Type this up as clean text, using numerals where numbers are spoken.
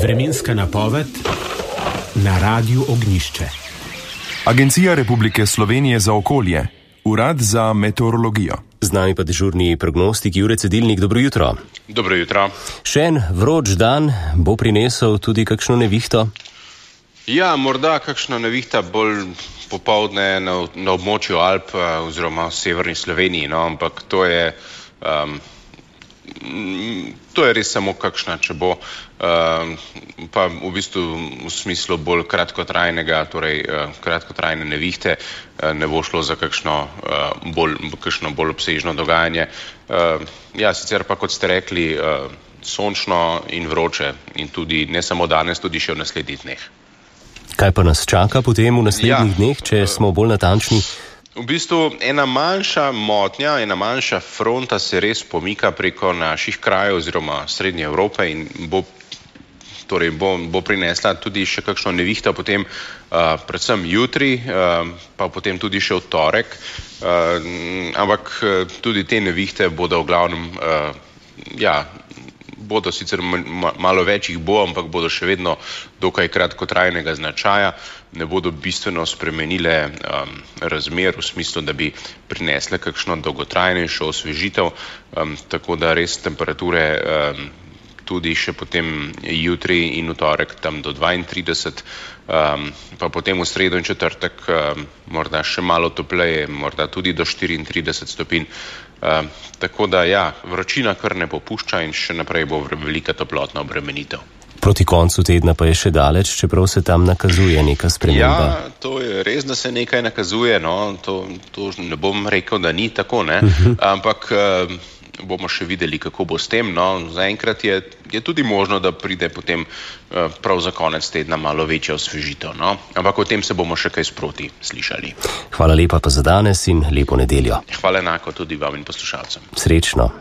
Vremenska napoved na Radiu Ognjišče. Agencija Republike Slovenije za okolje, Urad za meteorologijo. Z nami pa dežurni prognostik Jure Cedilnik. Dobro jutro. Dobro jutro. Še en vroč dan bo prinesel tudi kakšno nevihto? Ja, morda kakšna nevihta bolj popoldne na območju Alp oziroma v severni Sloveniji, no, ampak to je res samo kakšna, če bo, pa v bistvu v smislu bolj kratkotrajnega, torej kratkotrajne nevihte, ne bo šlo za kakšno bolj obsežno dogajanje. Ja, sicer pa, kot ste rekli, sončno in vroče in tudi ne samo danes, tudi še v naslednjih dneh. Kaj pa nas čaka potem v naslednjih dneh, če smo bolj natančni? V bistvu ena manjša motnja, ena manjša fronta se res pomika preko naših krajev oziroma Srednje Evrope in bo prinesla tudi še kakšno nevihto potem, predvsem jutri, pa potem tudi še v torek, ampak tudi te nevihte bodo v glavnem, bodo sicer malo več jih bo, ampak bodo še vedno dokaj kratkotrajnega značaja, ne bodo bistveno spremenile razmer v smislu, da bi prinesle kakšno dolgotrajnejšo osvežitev, tako da res temperature tudi še potem jutri in v torek tam do 32, pa potem v sredo in četrtek morda še malo topleje, morda tudi do 34 stopinj. Tako da ja, vročina kar ne popušča in še naprej bo velika toplotna obremenitev. Proti koncu tedna pa je še daleč, čeprav se tam nakazuje neka sprememba. Ja, to je res, da se nekaj nakazuje, no, to ne bom rekel, da ni tako, ne, ampak bomo še videli, kako bo s tem, no, zaenkrat je tudi možno, da pride potem prav za konec tedna malo večja osvežitev, no, ampak o tem se bomo še kaj sproti slišali. Hvala lepa pa za danes in lepo nedeljo. Hvala enako tudi vam in poslušalcem. Srečno.